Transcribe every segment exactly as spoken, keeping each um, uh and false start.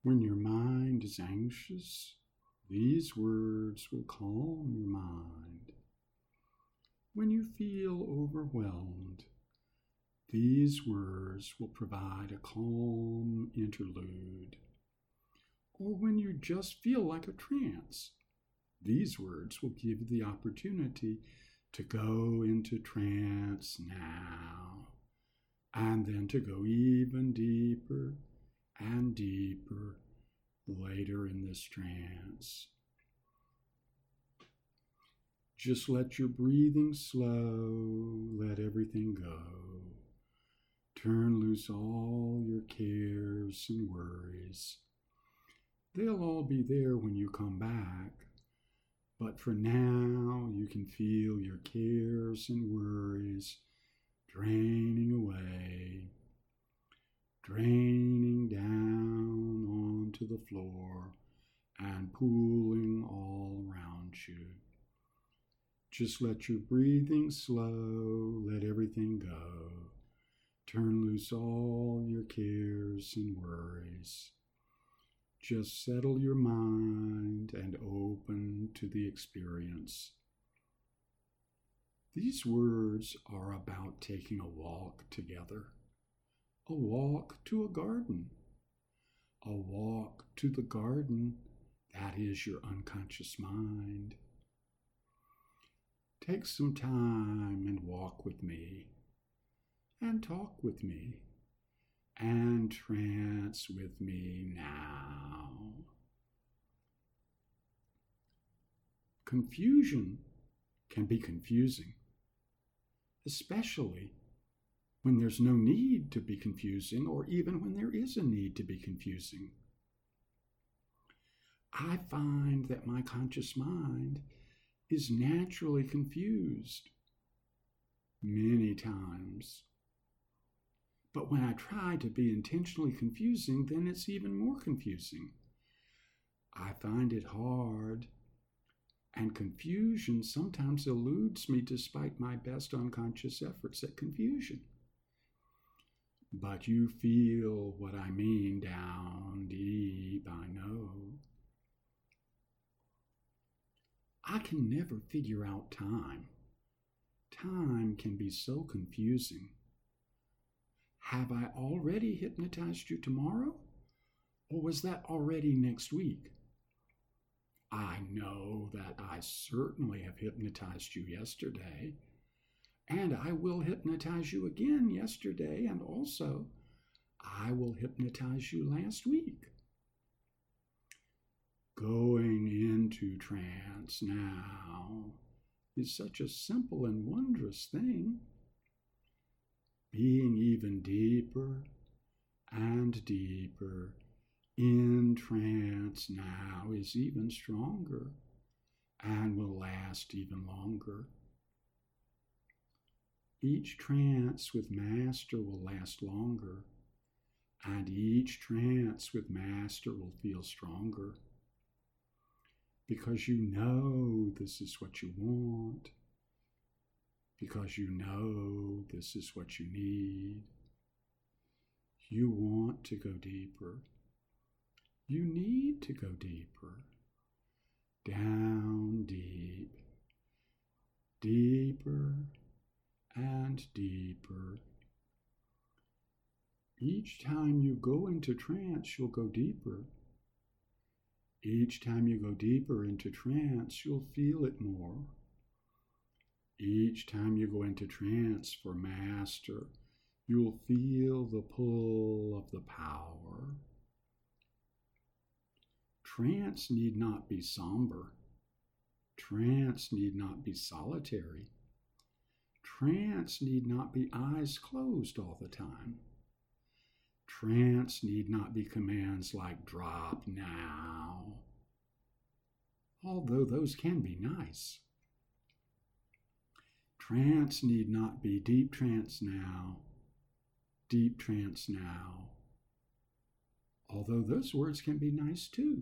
When your mind is anxious, these words will calm your mind. When you feel overwhelmed, these words will provide a calm interlude. Or when you just feel like a trance, these words will give you the opportunity to go into trance now, and then to go even deeper and deeper later in this trance. Just let your breathing slow, let everything go. Turn loose all your cares and worries. They'll all be there when you come back, but for now you can feel your cares and worries draining away, draining down onto the floor and pooling all around you. Just let your breathing slow, let everything go. Turn loose all your cares and worries. Just settle your mind and open to the experience. These words are about taking a walk together. A walk to a garden. A walk to the garden that is your unconscious mind. Take some time and walk with me, and talk with me, and trance with me now. Confusion can be confusing, especially when there's no need to be confusing, or even when there is a need to be confusing. I find that my conscious mind is naturally confused many times. But when I try to be intentionally confusing, then it's even more confusing. I find it hard, and confusion sometimes eludes me despite my best unconscious efforts at confusion. But you feel what I mean down deep, I know. I can never figure out time. Time can be so confusing. Have I already hypnotized you tomorrow? Or was that already next week? I know that I certainly have hypnotized you yesterday, and I will hypnotize you again yesterday, and also I will hypnotize you last week. Going into trance now is such a simple and wondrous thing. Being even deeper and deeper in trance now is even stronger and will last even longer. Each trance with Master will last longer, and each trance with Master will feel stronger. Because you know this is what you want, because you know this is what you need. You want to go deeper. You need to go deeper. Down deep, deeper and deeper. Each time you go into trance, you'll go deeper. Each time you go deeper into trance, you'll feel it more. Each time you go into trance for Master, you'll feel the pull of the power. Trance need not be somber. Trance need not be solitary. Trance need not be eyes closed all the time. Trance need not be commands like drop now, although those can be nice. Trance need not be deep trance now, deep trance now, although those words can be nice too.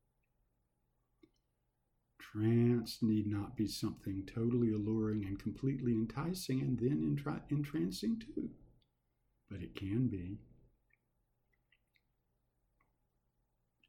Trance need not be something totally alluring and completely enticing and then entra- entrancing too, but it can be.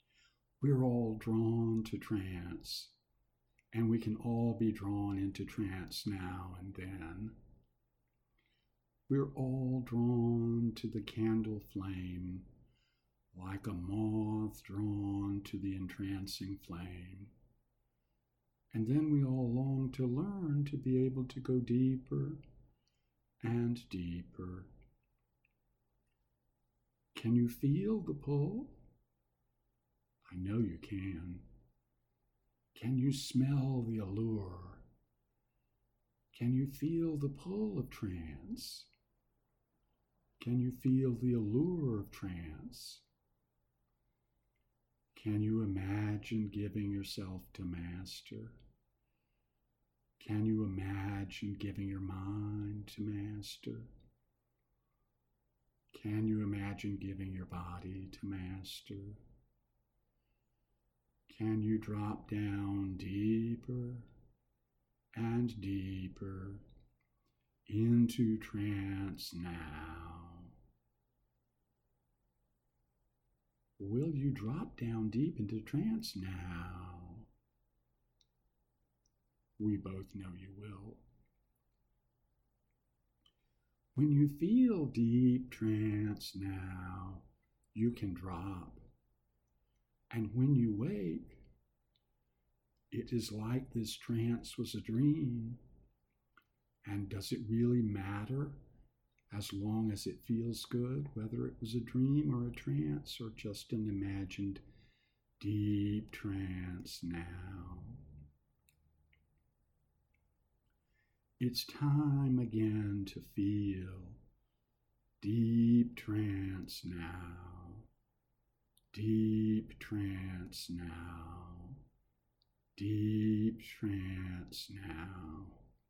We're all drawn to trance, and we can all be drawn into trance now and then. We're all drawn to the candle flame, like a moth drawn to the entrancing flame. And then we all long to learn to be able to go deeper and deeper. Can you feel the pull? I know you can. Can you smell the allure? Can you feel the pull of trance? Can you feel the allure of trance? Can you imagine giving yourself to Master? Can you imagine giving your mind to Master? Can you imagine giving your body to Master? Can you drop down deeper and deeper into trance now? Will you drop down deep into trance now? We both know you will. When you feel deep trance now, you can drop. And when you wake, it is like this trance was a dream. And does it really matter as long as it feels good, whether it was a dream or a trance or just an imagined deep trance now? It's time again to feel deep trance now, deep trance now, deep trance now.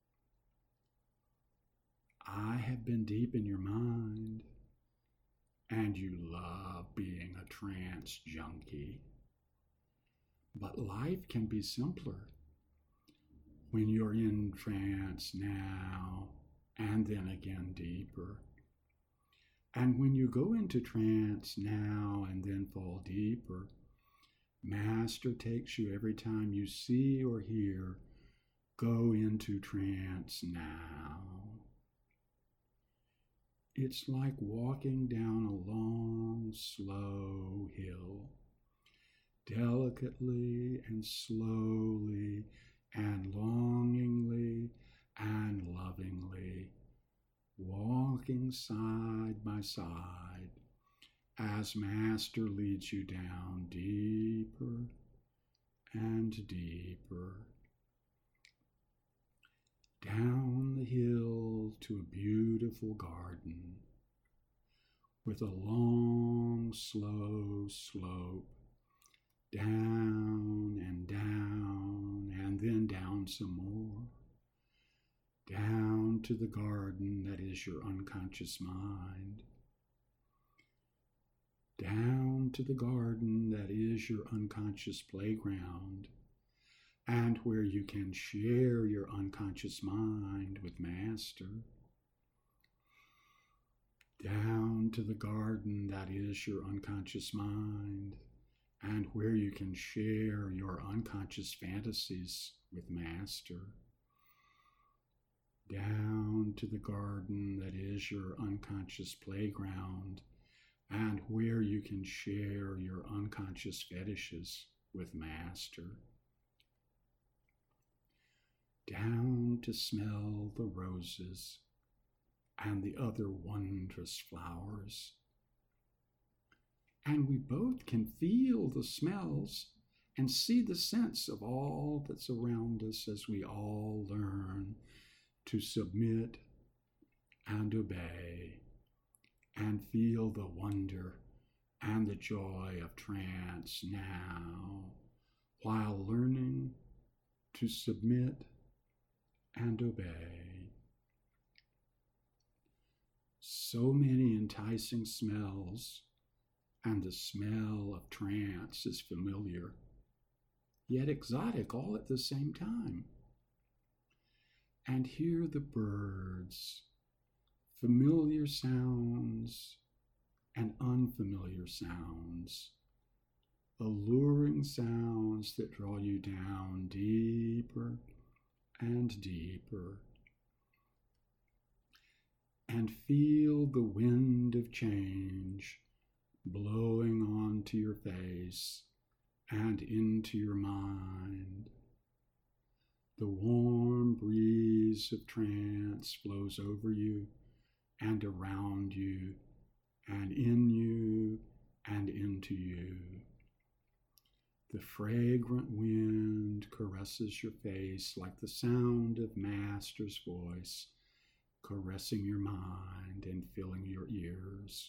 I have been deep in your mind, and you love being a trance junkie. But life can be simpler when you're in trance now, and then again deeper. And when you go into trance now and then fall deeper, Master takes you every time you see or hear, go into trance now. It's like walking down a long, slow hill, delicately and slowly and longingly and lovingly, walking side by side as Master leads you down deeper and deeper, down the hill to a beautiful garden with a long, slow slope, down and down and then down some more, down to the garden that is your unconscious mind, down to the garden that is your unconscious playground, and where you can share your unconscious mind with Master, down to the garden that is your unconscious mind, and where you can share your unconscious fantasies with Master, down to the garden that is your unconscious playground, and where you can share your unconscious fetishes with Master, down to smell the roses and the other wondrous flowers. And we both can feel the smells and see the sense of all that's around us as we all learn to submit and obey and feel the wonder and the joy of trance now, while learning to submit and obey. So many enticing smells, and the smell of trance is familiar, yet exotic all at the same time. And hear the birds, familiar sounds and unfamiliar sounds, alluring sounds that draw you down deeper and deeper. And feel the wind of change blowing onto your face and into your mind. The warm breeze of trance flows over you and around you and in you and into you. The fragrant wind caresses your face like the sound of Master's voice, caressing your mind and filling your ears.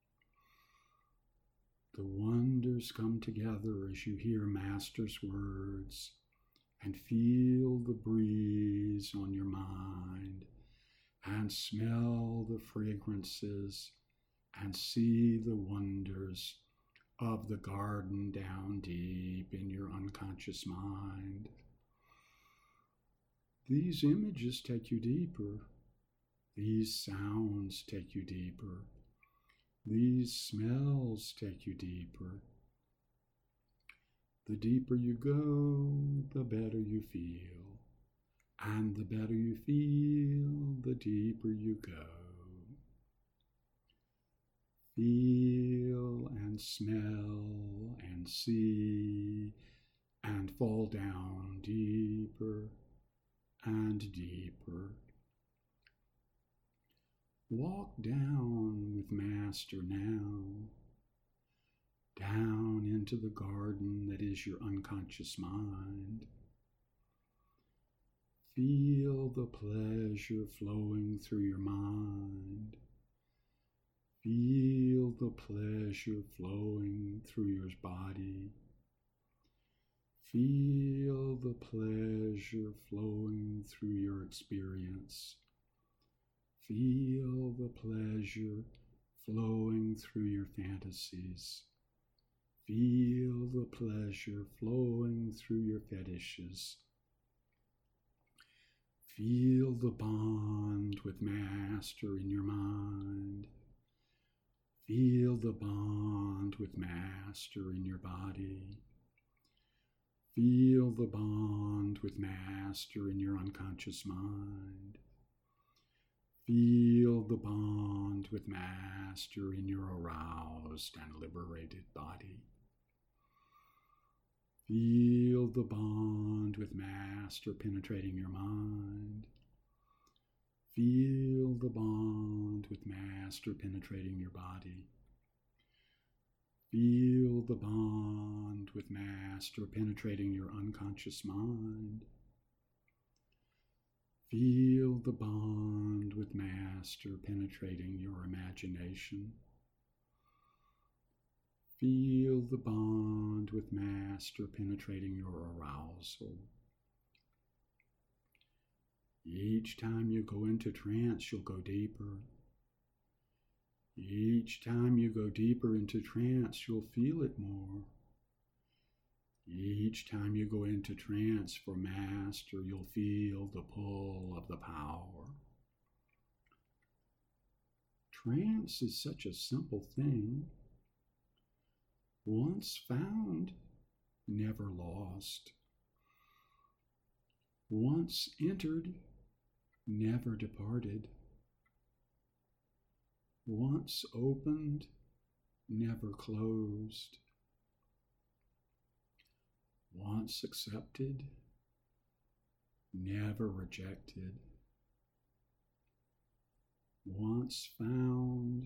The wonders come together as you hear Master's words and feel the breeze on your mind and smell the fragrances and see the wonders of the garden down deep in your unconscious mind. These images take you deeper. These sounds take you deeper. These smells take you deeper. The deeper you go, the better you feel. And the better you feel, the deeper you go. Feel and smell and see and fall down deeper and deeper. Walk down with Master now, down into the garden that is your unconscious mind. Feel the pleasure flowing through your mind. Feel the pleasure flowing through your body. Feel the pleasure flowing through your experience. Feel the pleasure flowing through your fantasies. Feel the pleasure flowing through your fetishes. Feel the bond with Master in your mind. Feel the bond with Master in your body. Feel the bond with Master in your unconscious mind. Feel the bond with Master in your aroused and liberated body. Feel the bond with Master penetrating your mind. Feel the bond with Master penetrating your body. Feel the bond with Master penetrating your unconscious mind. Feel the bond with Master penetrating your imagination. Feel the bond with Master penetrating your arousal. Each time you go into trance, you'll go deeper. Each time you go deeper into trance, you'll feel it more. Each time you go into trance for Master, you'll feel the pull of the power. Trance is such a simple thing. Once found, never lost. Once entered, never departed. Once opened, never closed. Once accepted, never rejected. Once found,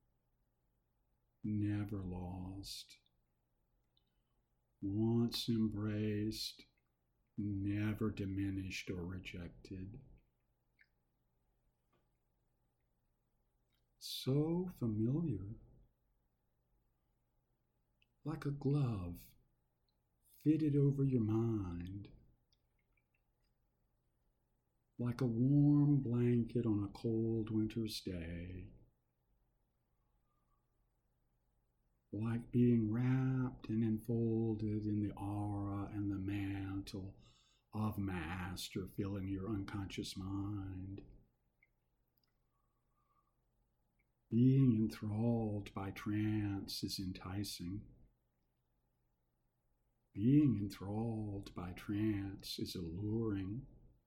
never lost. Once embraced, never diminished or rejected. So familiar, like a glove fitted over your mind, like a warm blanket on a cold winter's day, like being wrapped and enfolded in the aura and the mantle of Master filling your unconscious mind. Being enthralled by trance is enticing. Being enthralled by trance is alluring.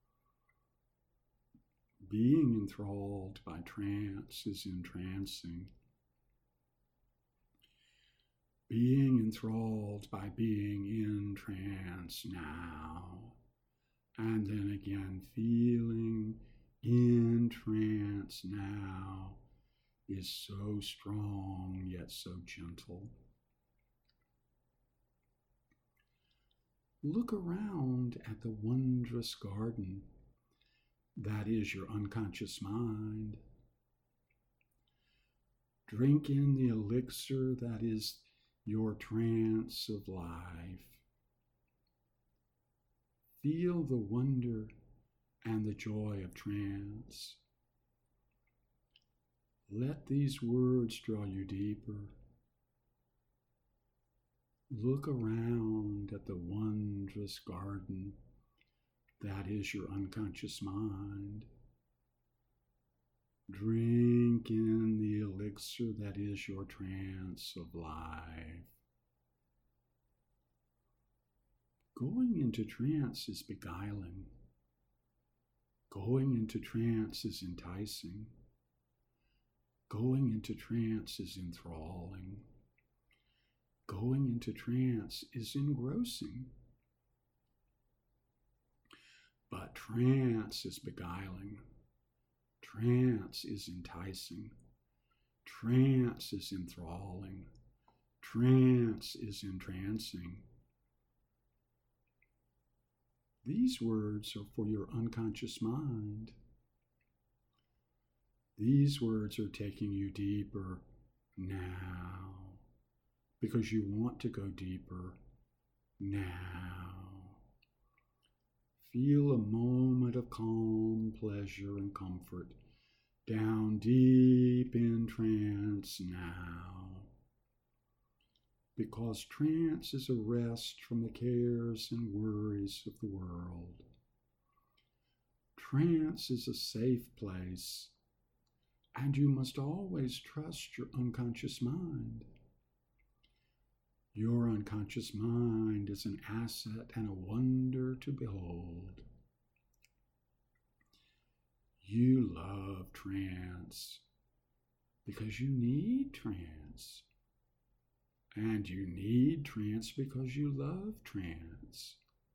Being enthralled by trance is entrancing. Being enthralled by being in trance now, and then again feeling in trance now is so strong yet so gentle. Look around at the wondrous garden that is your unconscious mind. Drink in the elixir that is your trance of life. Feel the wonder and the joy of trance. Let these words draw you deeper. Look around at the wondrous garden that is your unconscious mind. Drink in the elixir that is your trance of life. Going into trance is beguiling. Going into trance is enticing. Going into trance is enthralling. Going into trance is engrossing. But trance is beguiling. Trance is enticing. Trance is enthralling. Trance is entrancing. These words are for your unconscious mind. These words are taking you deeper now, because you want to go deeper now. Feel a moment of calm, pleasure, and comfort down deep in trance now. Because trance is a rest from the cares and worries of the world. Trance is a safe place, and you must always trust your unconscious mind. Your unconscious mind is an asset and a wonder to behold. You love trance because you need trance. And you need trance because you love trance.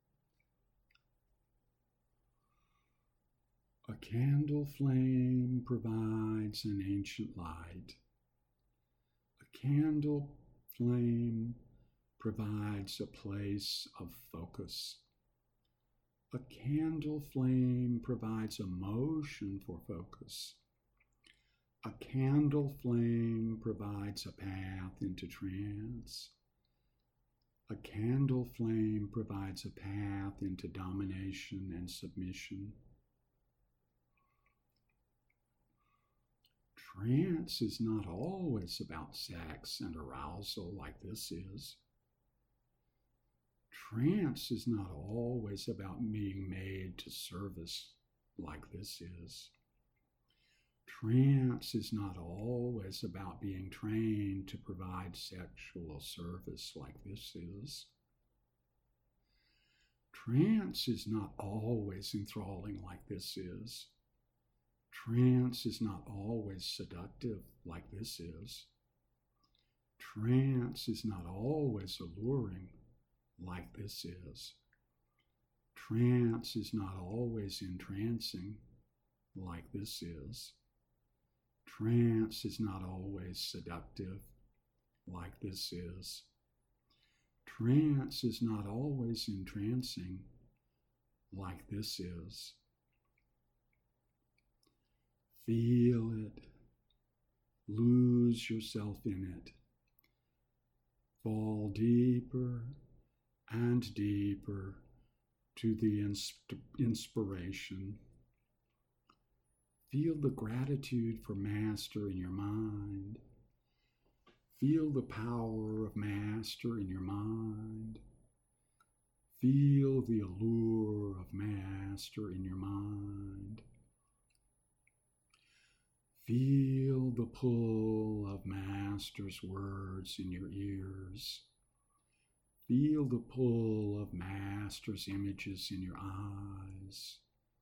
A candle flame provides an ancient light. A candle flame provides a place of focus. A candle flame provides a motion for focus. A candle flame provides a path into trance. A candle flame provides a path into domination and submission. Trance is not always about sex and arousal like this is. Trance is not always about being made to service like this is. Trance is not always about being trained to provide sexual service like this is. Trance is not always enthralling like this is. Trance is not always seductive like this is. Trance is not always alluring like this is. Trance is not always entrancing like this is. Trance is not always seductive like this is. Trance is not always entrancing like this is. Feel it. Lose yourself in it. Fall deeper and deeper to the insp- inspiration. Feel the gratitude for Master in your mind. Feel the power of Master in your mind. Feel the allure of Master in your mind. Feel the pull of Master's words in your ears. Feel the pull of Master's images in your eyes.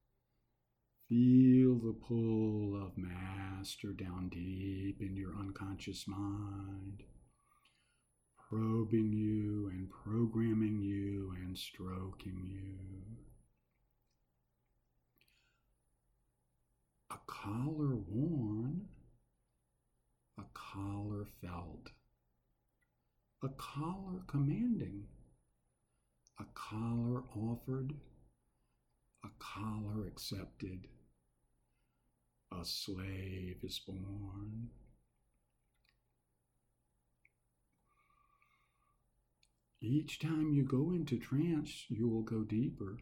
Feel the pull of Master down deep in your unconscious mind, probing you and programming you and stroking you. A collar worn, a collar felt, a collar commanding, a collar offered, a collar accepted. A slave is born. Each time you go into trance, you will go deeper.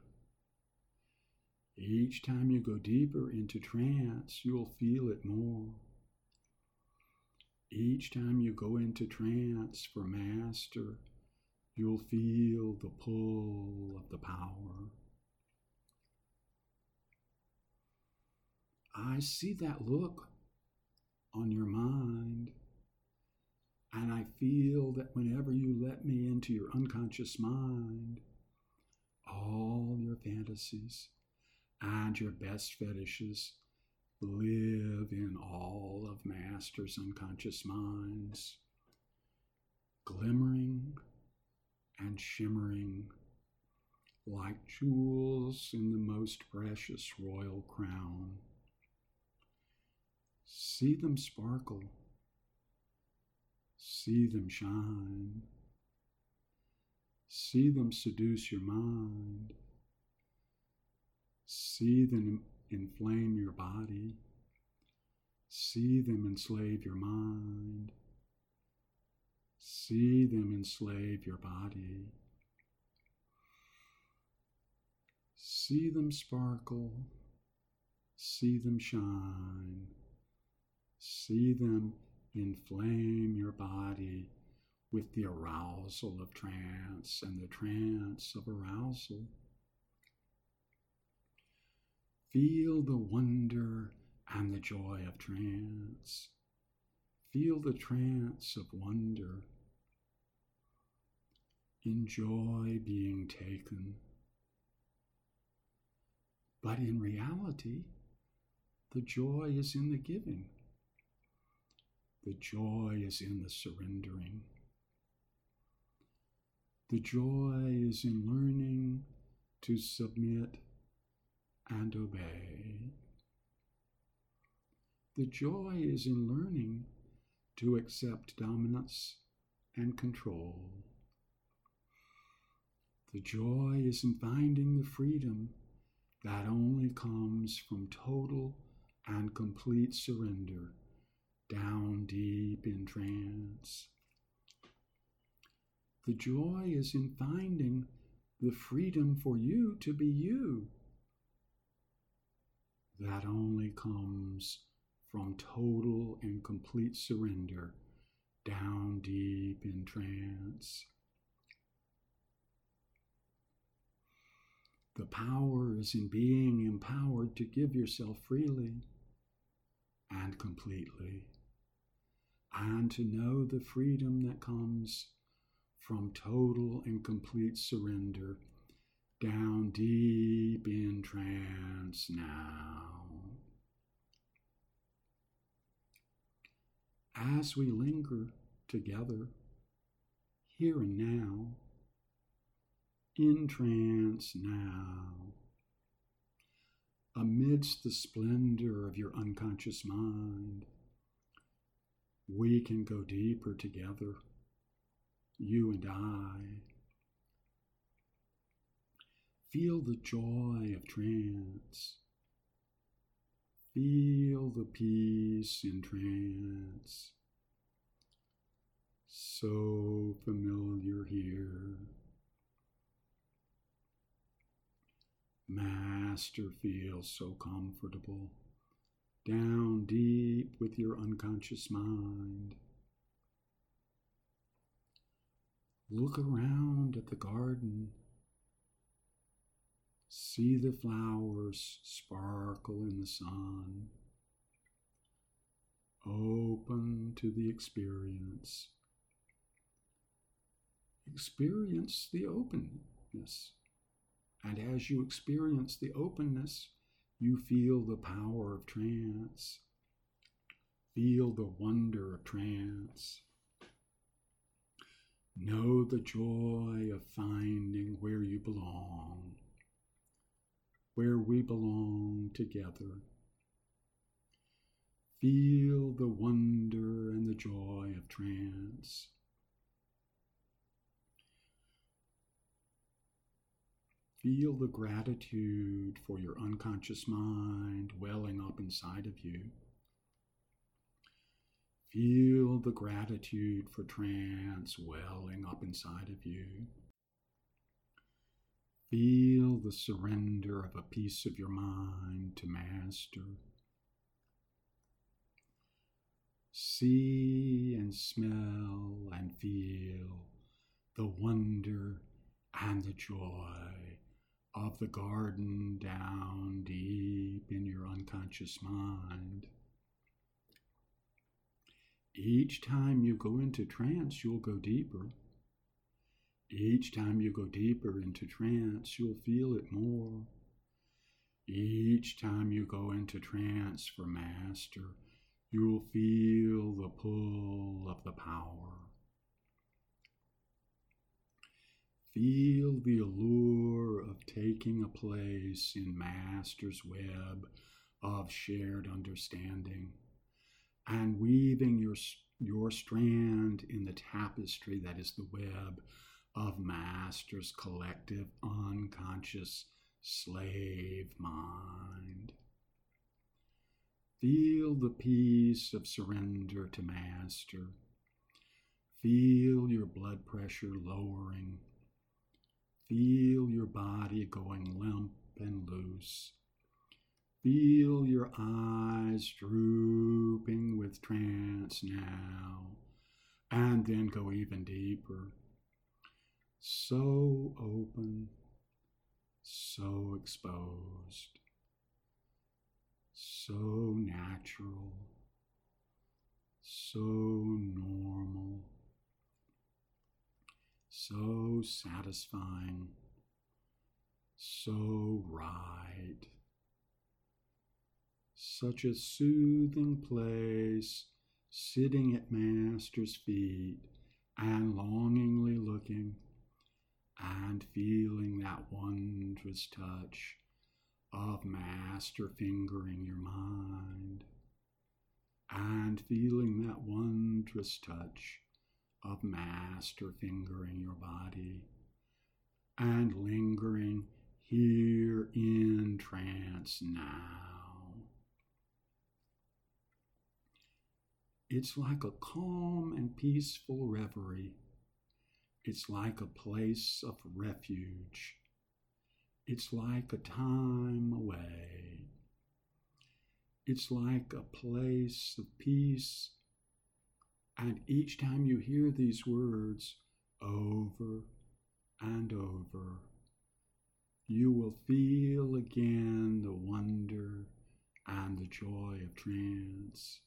Each time you go deeper into trance, you will feel it more. Each time you go into trance for Master, you'll feel the pull of the power. I see that look on your mind, and I feel that whenever you let me into your unconscious mind, all your fantasies and your best fetishes live in all of Master's unconscious minds, glimmering and shimmering like jewels in the most precious royal crown. See them sparkle. See them shine. See them seduce your mind. See them inflame your body. See them enslave your mind. See them enslave your body. See them sparkle. See them shine. See them inflame your body with the arousal of trance and the trance of arousal. Feel the wonder and the joy of trance. Feel the trance of wonder. Enjoy being taken. But in reality, the joy is in the giving. The joy is in the surrendering. The joy is in learning to submit and obey. The joy is in learning to accept dominance and control. The joy is in finding the freedom that only comes from total and complete surrender down deep in trance. The joy is in finding the freedom for you to be you. That only comes from total and complete surrender down deep in trance. The power is in being empowered to give yourself freely and completely, and to know the freedom that comes from total and complete surrender down deep in trance now. As we linger together, here and now, in trance now, amidst the splendor of your unconscious mind, we can go deeper together, you and I. Feel the joy of trance. Feel the peace in trance. So familiar here. Master feels so comfortable, down deep with your unconscious mind. Look around at the garden. See the flowers sparkle in the sun. Open to the experience. experience the openness. And as you experience the openness, you feel the power of trance. Feel the wonder of trance. Know the joy of finding where you belong, where we belong together. Feel the wonder and the joy of trance. Feel the gratitude for your unconscious mind welling up inside of you. Feel the gratitude for trance welling up inside of you. Feel the surrender of a piece of your mind to Master. See and smell and feel the wonder and the joy of the garden down deep in your unconscious mind. Each time you go into trance, you'll go deeper. Each time you go deeper into trance, you'll feel it more. Each time you go into trance for Master, you'll feel the pull of the power. Feel the allure of taking a place in Master's web of shared understanding and weaving your, your strand in the tapestry that is the web of Master's collective unconscious slave mind. Feel the peace of surrender to Master. Feel your blood pressure lowering. Feel your body going limp and loose. Feel your eyes drooping with trance now, and then go even deeper. So open, so exposed, so natural, so normal, so satisfying, so right. Such a soothing place, sitting at Master's feet and longingly looking and feeling that wondrous touch of Master fingering your mind, and feeling that wondrous touch of Master fingering your body, and lingering here in trance now. It's like a calm and peaceful reverie. It's like a place of refuge. It's like a time away. It's like a place of peace. And each time you hear these words over and over, you will feel again the wonder and the joy of trance.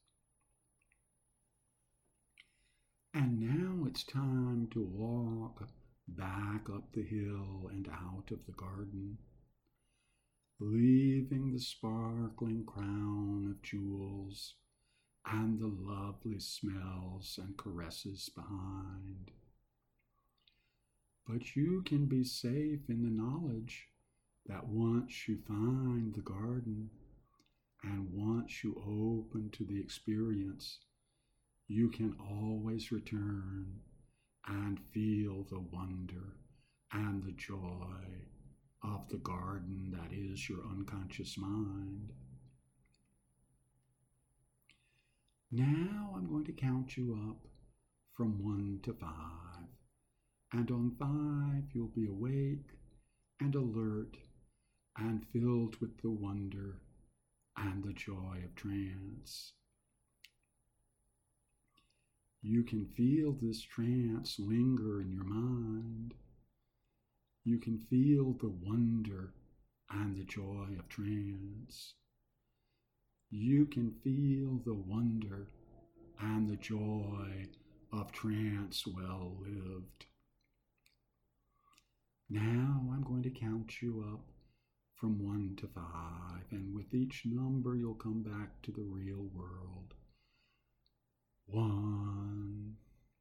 And now it's time to walk back up the hill and out of the garden, leaving the sparkling crown of jewels and the lovely smells and caresses behind. But you can be safe in the knowledge that once you find the garden and once you open to the experience, you can always return and feel the wonder and the joy of the garden that is your unconscious mind. Now I'm going to count you up from one to five, and on five you'll be awake and alert and filled with the wonder and the joy of trance. You can feel this trance linger in your mind. You can feel the wonder and the joy of trance. You can feel the wonder and the joy of trance well lived. Now I'm going to count you up from one to five, and with each number you'll come back to the real world. One.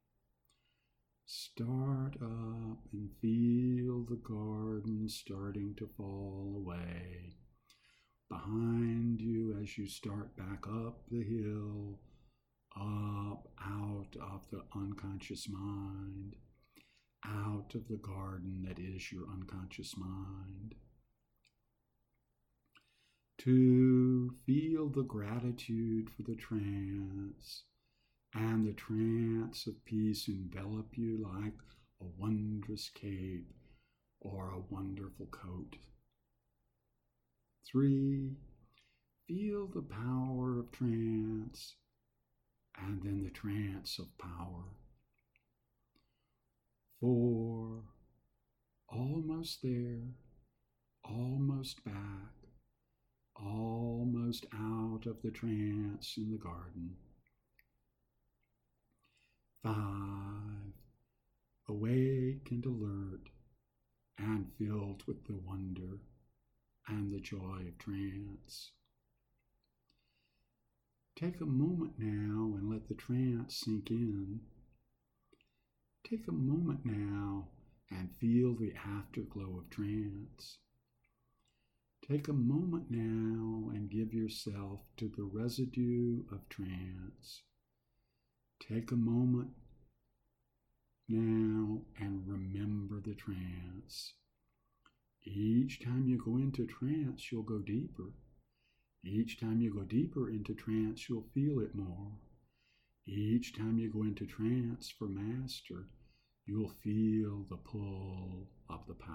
Start up and feel the garden starting to fall away behind you as you start back up the hill, up, out of the unconscious mind, out of the garden that is your unconscious mind. Two, feel the gratitude for the trance, and the trance of peace envelop you like a wondrous cape or a wonderful coat. Three, feel the power of trance, and then the trance of power. Four, almost there, almost back, almost out of the trance in the garden. Five, awake and alert and filled with the wonder and the joy of trance. Take a moment now and let the trance sink in. Take a moment now and feel the afterglow of trance. Take a moment now and give yourself to the residue of trance. Take a moment now and remember the trance. Each time you go into trance, you'll go deeper. Each time you go deeper into trance, you'll feel it more. Each time you go into trance for master, you'll feel the pull of the power.